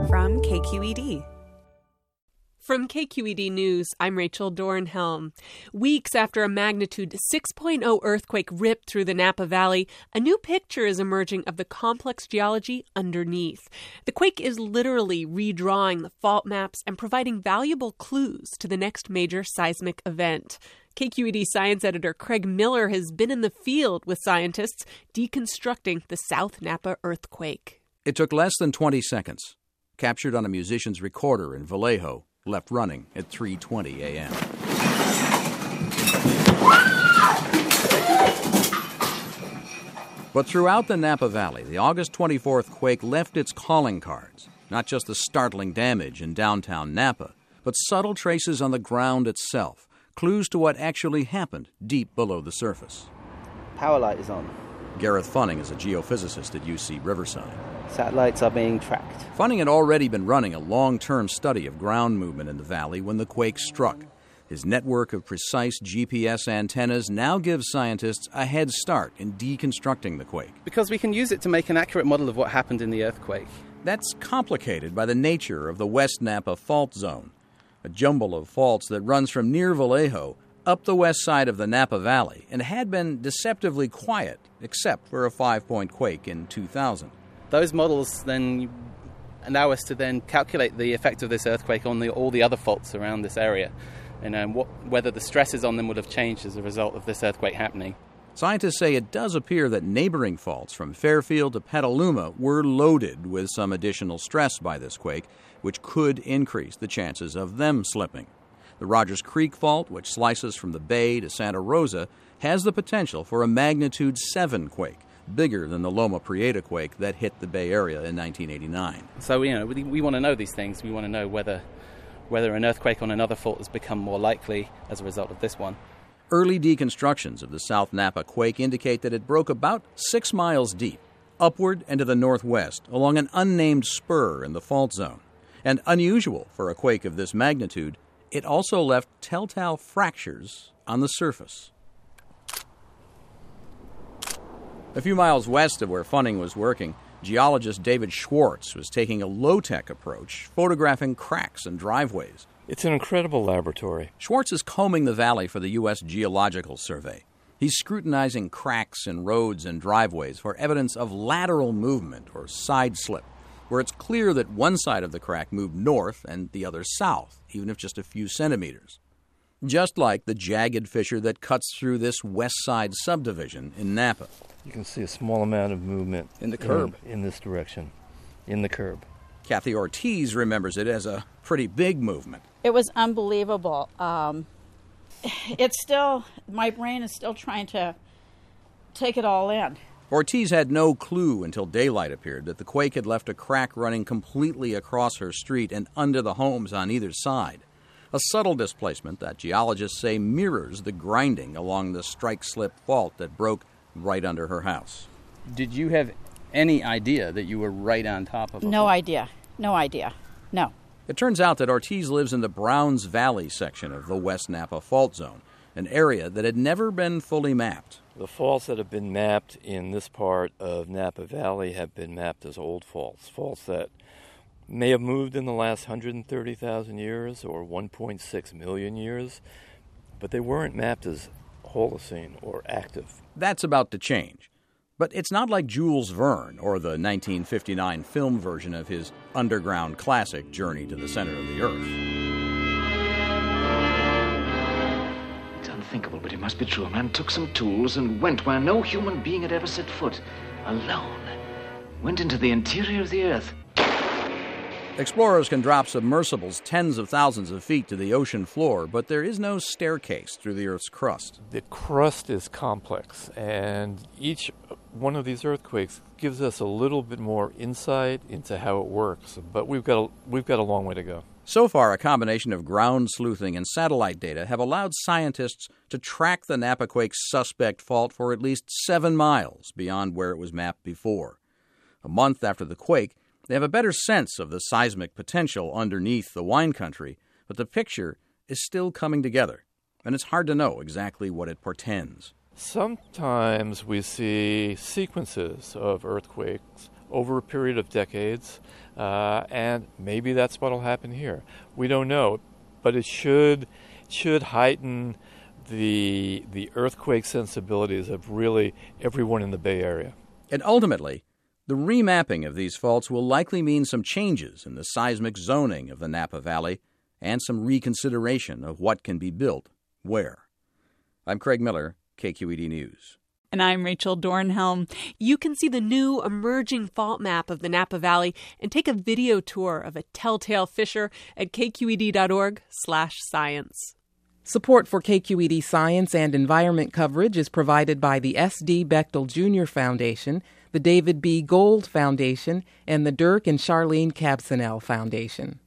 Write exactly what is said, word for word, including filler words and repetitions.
from K Q E D. From K Q E D News, I'm Rachel Dornhelm. Weeks after a magnitude six point oh earthquake ripped through the Napa Valley, a new picture is emerging of the complex geology underneath. The quake is literally redrawing the fault maps and providing valuable clues to the next major seismic event. K Q E D science editor Craig Miller has been in the field with scientists deconstructing the South Napa earthquake. It took less than twenty seconds. Captured on a musician's recorder in Vallejo, left running at three twenty a.m. But throughout the Napa Valley, the August twenty-fourth quake left its calling cards. Not just the startling damage in downtown Napa, but subtle traces on the ground itself, clues to what actually happened deep below the surface. Power light is on. Gareth Funning is a geophysicist at U C Riverside. Satellites are being tracked. Funning had already been running a long-term study of ground movement in the valley when the quake struck. His network of precise G P S antennas now gives scientists a head start in deconstructing the quake. Because we can use it to make an accurate model of what happened in the earthquake. That's complicated by the nature of the West Napa fault zone, a jumble of faults that runs from near Vallejo up the west side of the Napa Valley and had been deceptively quiet, except for a five-point quake in two thousand. Those models then allow us to then calculate the effect of this earthquake on the, all the other faults around this area, and um, what, whether the stresses on them would have changed as a result of this earthquake happening. Scientists say it does appear that neighboring faults from Fairfield to Petaluma were loaded with some additional stress by this quake, which could increase the chances of them slipping. The Rogers Creek Fault, which slices from the Bay to Santa Rosa, has the potential for a magnitude seven quake, bigger than the Loma Prieta quake that hit the Bay Area in nineteen eighty-nine. So, you know, we, we want to know these things. We want to know whether whether an earthquake on another fault has become more likely as a result of this one. Early deconstructions of the South Napa quake indicate that it broke about six miles deep, upward and to the northwest, along an unnamed spur in the fault zone. And unusual for a quake of this magnitude, it also left telltale fractures on the surface. A few miles west of where Funning was working, geologist David Schwartz was taking a low-tech approach, photographing cracks and driveways. It's an incredible laboratory. Schwartz is combing the valley for the U S Geological Survey. He's scrutinizing cracks in roads and driveways for evidence of lateral movement or side slip, where it's clear that one side of the crack moved north and the other south, even if just a few centimeters. Just like the jagged fissure that cuts through this west side subdivision in Napa. You can see a small amount of movement in the curb in, in this direction, in the curb. Kathy Ortiz remembers it as a pretty big movement. It was unbelievable. Um, it's still, my brain is still trying to take it all in. Ortiz had no clue until daylight appeared that the quake had left a crack running completely across her street and under the homes on either side. A subtle displacement that geologists say mirrors the grinding along the strike-slip fault that broke right under her house. Did you have any idea that you were right on top of it? No idea. No idea. No. It turns out that Ortiz lives in the Browns Valley section of the West Napa fault zone, an area that had never been fully mapped. The faults that have been mapped in this part of Napa Valley have been mapped as old faults, faults that may have moved in the last one hundred thirty thousand years or one point six million years, but they weren't mapped as Holocene or active. That's about to change. But it's not like Jules Verne or the nineteen fifty-nine film version of his underground classic Journey to the Center of the Earth. It's unthinkable, but it must be true. A man took some tools and went where no human being had ever set foot. Alone. Went into the interior of the Earth. Explorers can drop submersibles tens of thousands of feet to the ocean floor, but there is no staircase through the Earth's crust. The crust is complex, and each one of these earthquakes gives us a little bit more insight into how it works, but we've got a, we've got a long way to go. So far, a combination of ground sleuthing and satellite data have allowed scientists to track the Napa quake's suspect fault for at least seven miles beyond where it was mapped before. A month after the quake, they have a better sense of the seismic potential underneath the wine country, but the picture is still coming together, and it's hard to know exactly what it portends. Sometimes we see sequences of earthquakes over a period of decades, uh, and maybe that's what will happen here. We don't know, but it should should heighten the the earthquake sensibilities of really everyone in the Bay Area. And ultimately, the remapping of these faults will likely mean some changes in the seismic zoning of the Napa Valley and some reconsideration of what can be built where. I'm Craig Miller, K Q E D News. And I'm Rachel Dornhelm. You can see the new emerging fault map of the Napa Valley and take a video tour of a telltale fissure at kqed.org slash science. Support for K Q E D Science and Environment coverage is provided by the S D Bechtel Junior Foundation, the David B. Gold Foundation, and the Dirk and Charlene Kabsanel Foundation.